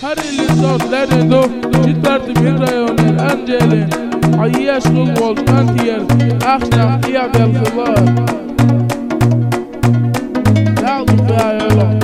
Her ilin sözlerin do Cidderdi bir rayonel Angelin Ayyaş lul volkan tiyer Akşam iya belkılar Yağdım be ayolum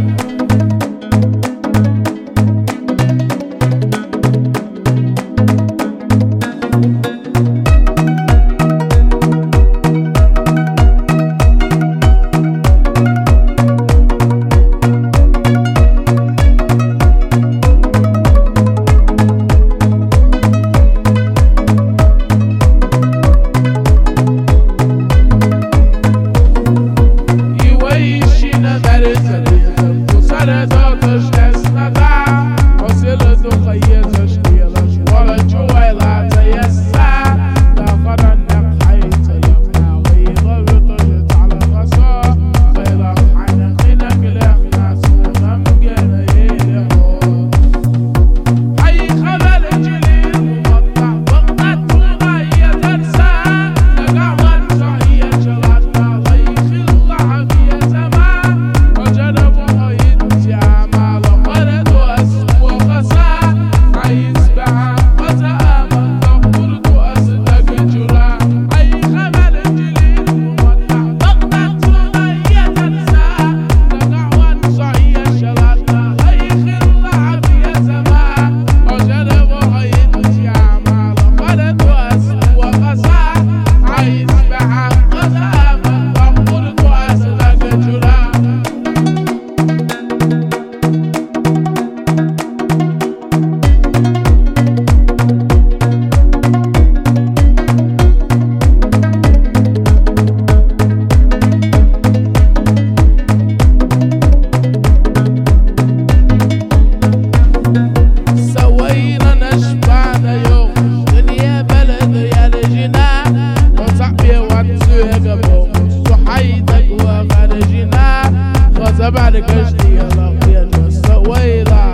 بعد كشتي يلا خير سويلا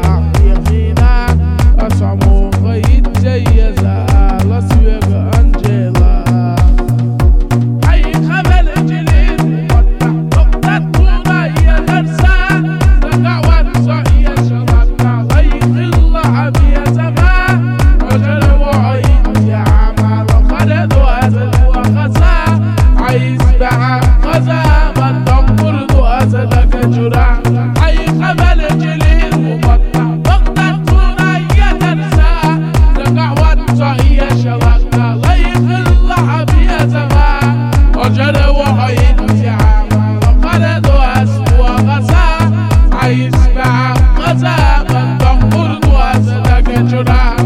يقينا أصعمو غيت جيزا لسويق أنجيلا حي خبل جليل ومتع نقطة طولة يا غرسة تقعوات صحية شرطة غيق الله بيا زغا وجل وعيد يا عمال خلد وأزل وغزا عيس بها غزا من تنقر وأزلك جرع حي خبل جليل ومتع نقطة طولة يا غرسة تقعوات صحية شرطة غيق الله بيا زغا وجل وعيد يا عمال خلد وأزل وغزا عيس بها غزا من تنقر وأزلك جرع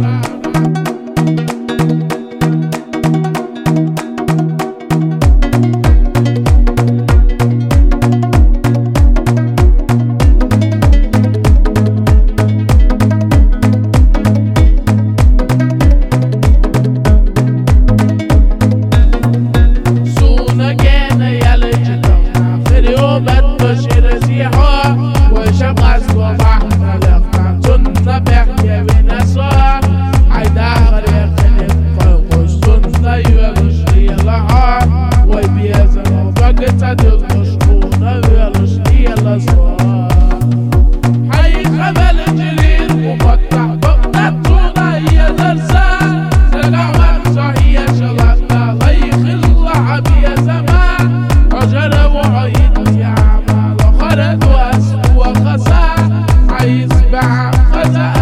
خلد وأسف وخسا عيس بع خزا